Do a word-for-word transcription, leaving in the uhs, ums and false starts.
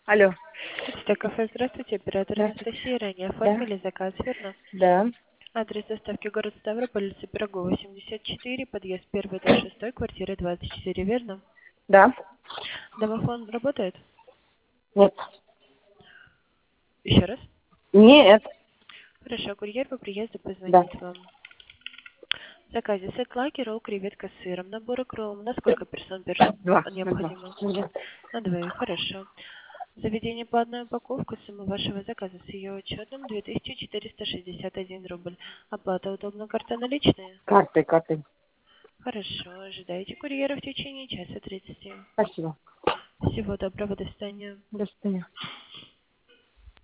Алло. Это кафе. Здравствуйте, оператор Здравствуйте. Анастасия. Ранее Да, оформили заказ, верно? да, Адрес доставки город Ставрополь, улица Пирогова, семьдесят четыре, подъезд первый, этаж шестой, квартира двадцать четыре, верно? да. Домофон работает? Нет. Еще раз? Нет. Хорошо, курьер по приезду Да. позвонит вам. В заказе сет лаки, ролл, креветка с сыром, набор икром. На сколько персон перш- Два. На два. необходимо? Да. На двоих, хорошо. Заведение по одной упаковку, сумма вашего заказа с ее учетом две тысячи четыреста шестьдесят один рубль. Оплата удобно, карта наличная? Картой, картой. Хорошо, ожидайте курьера в течение часа тридцати. Спасибо. Всего доброго, до свидания. До свидания.